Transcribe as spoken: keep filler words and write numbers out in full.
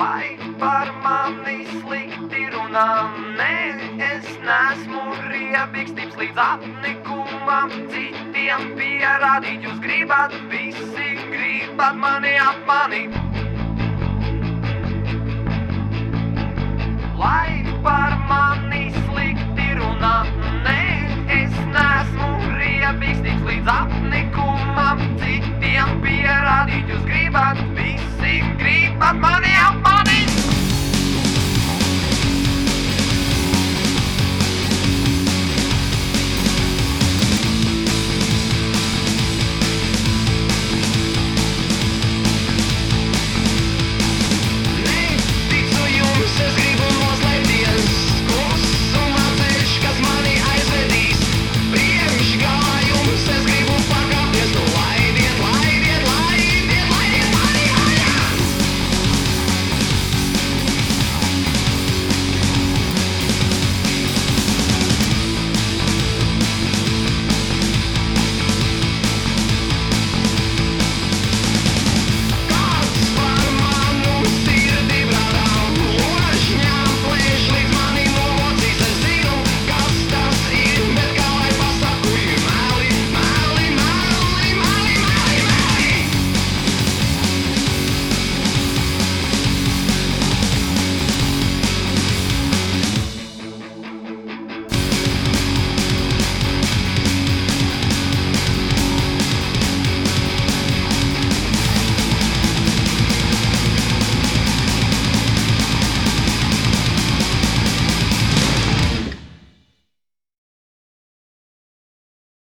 Lai par mani slikti runā, nē, es nesmu riebīgs tips līdz apnikumam. Citiem pierādīt, jūs gribat, visi gribat mani apmanīt. Lai par mani slikti runā, nē, es nesmu riebīgs tips līdz apnikumam.